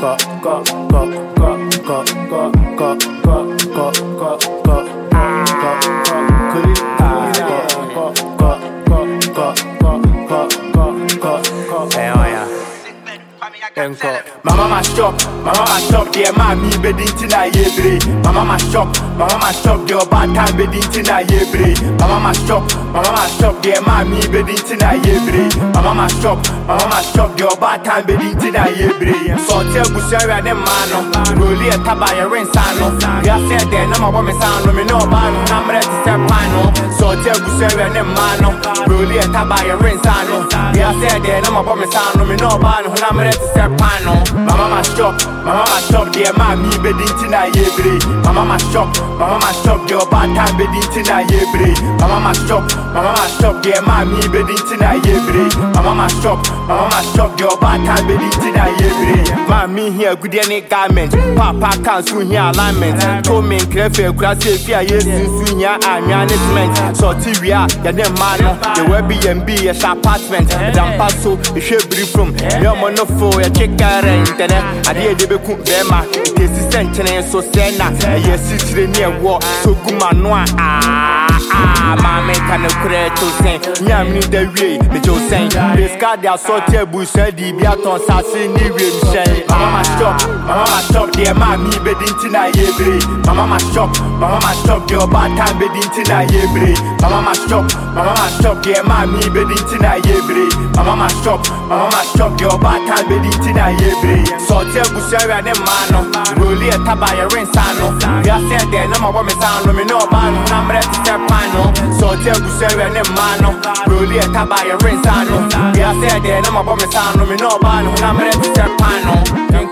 Mama ma shop, dear mommy bedding tina yebre. Mama ma shop, dear bad time bedding tina yebre. Mama ma shop, dear mommy bedding tina yebre. Mama ma shop, dear bad time bedding tina yebre. So tell Busara and Mano, Rolly a tabaya rensano. Ya said there, no more sound, me no ban, I'm ready to step pano. So tell Busara and Mano, Rolly a tabaya rensano. Ya said there, no more sound, me no ban, I'm ready to step pano. Mama ma shop, dear mommy bedding tina yebre. Mama ma shop, dear bad time bedding tina yebre. Mama ma shop, dear mommy bedding tina yebre. Mama ma shop, dear bad time bedding tina yebre. Mommy here good any garment, Papa can't soon here alignment. Told me clever grass if you yes soon here and management. So Tivia, ya dem mano, the Airbnb a apartment. Damn paso, you should be from your monofo, a check internet. I did the cook them, it is essential so sena. Yes, it's near war, so good man. Mamma can create to say, Yam need the way, the Joe saying, this card they are so terrible, said the Biaton Sassi, Nibian Shay. Mama shop, dear mommy bedding tina yebre. Mama shop, dear bad time bedding tina yebre. Mama shop, dear mommy bedding tina yebre. Mama shop, dear bad time bedding tina yebre. So tell Busara and Mano, Rolly a tabaya rensano. Ya said there, no more sound, me no ban, I'm ready to step pano. So tell Busara and Mano, Rolly a tabaya rensano. Ya said there, no more sound, me no ban, I'm ready to step pano.